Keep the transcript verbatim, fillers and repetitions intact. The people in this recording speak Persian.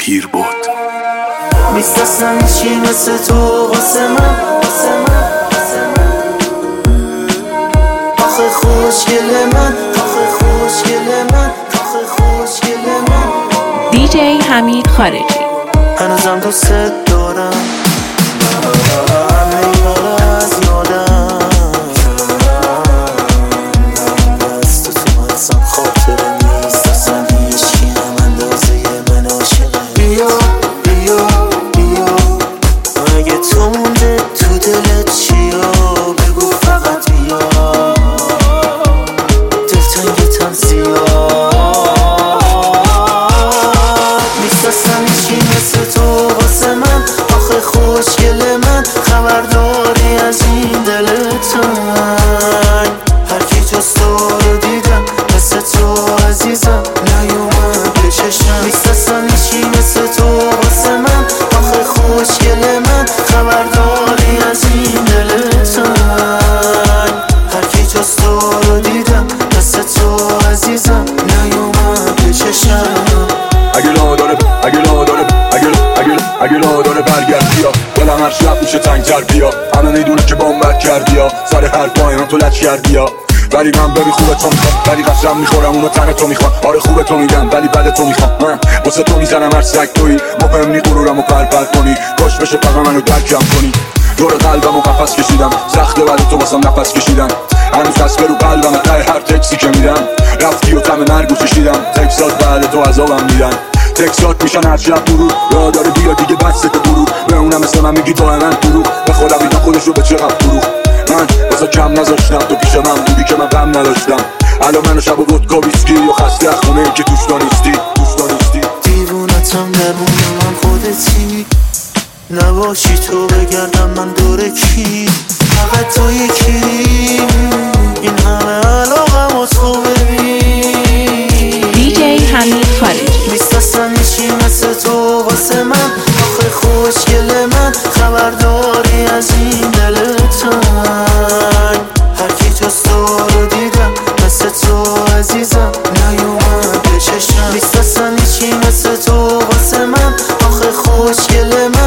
پیر بود. نیست اصلا هیچی مثل تو واسه من، واسه من، واسه من. آخه خوشگل من، آخه خوشگل من، آخه خوشگل من. دی جی حمید خارجی. هنوزم دوست دارم، همه اینا رو از یادم. دست تو اصلا خاطره نیست، اصلا هیچی هم اندازه من عاشقه. بیا بیا بیا، اگه تو مونده تو دلت چیا بگو فقط بیا. دلتنگتم زیاد نیست اصلا هیچی مثل تو واسه من. آخه خوشگل من، خبرداری از این دل تنگ. هرکی جز تو رو دیدم مثل تو عزیزم نیومد به چشمم. نیست اصلا هیچی مثل تو واسه من. آخه خوشگل من، خبرداری از این دل تنگ. هرکی جز تو رو دیدم مثل تو عزیزم نیومد به چشمم. اگه لا داره اگه لا داره اگه اگه اگه لا داره برگرد بیا. دلم هر شب میشه تنگ‌تر بیا. همه میدونه که بامبت کردی یا سر هر پایان تو لچ کردی یا. ولی من ببی خوبه تو میخوام، ولی قسم میخورم اونو تن تو میخوام. آره خوبه تو میگم ولی بد تو میخوام. من واسه تو میزنم هر سگ تویی، مهم نی غرورمو پرپر کنی. کاش بشه فقط منو درکم کنی. دور قلبمو قفس کشیدم، سخته ولی تو واسم نفس کشیدن. هنوز دست برو قلبم ته هر تکسی که میدم. رفتی و طعم مرگو چشیدم، تکسات بعد تو عذابم میدن. تکسات میشن هر شب دروغ، را داره بیا دیگه بسته دروغ. به اونم مثل من میگی دائما دروغ، به خودم اینا خودشو به چقدر دروغ. من واسه کم نذاشتم تو پیش من بودی که من غم نداشتم. الان منو شب و ودکا ویسکی و خسته از خونه ای که توش دانستی توش دانستی. دیوونتم درمون من خودتی، نباشی تو بگردم من دور کی. فقط تو یکی، این همه علاقم و تو ببین. دی جی حمید خارجی. نیست اصلا هیچی مثل تو واسه من. آخه خوشگل من، خبرداری از این دل تنگ. هرکی جز تو رو دیدم مثل تو عزیزم نیومد به چشمم. نیست اصلا هیچی مثل تو واسه من. آخه خوشگل من،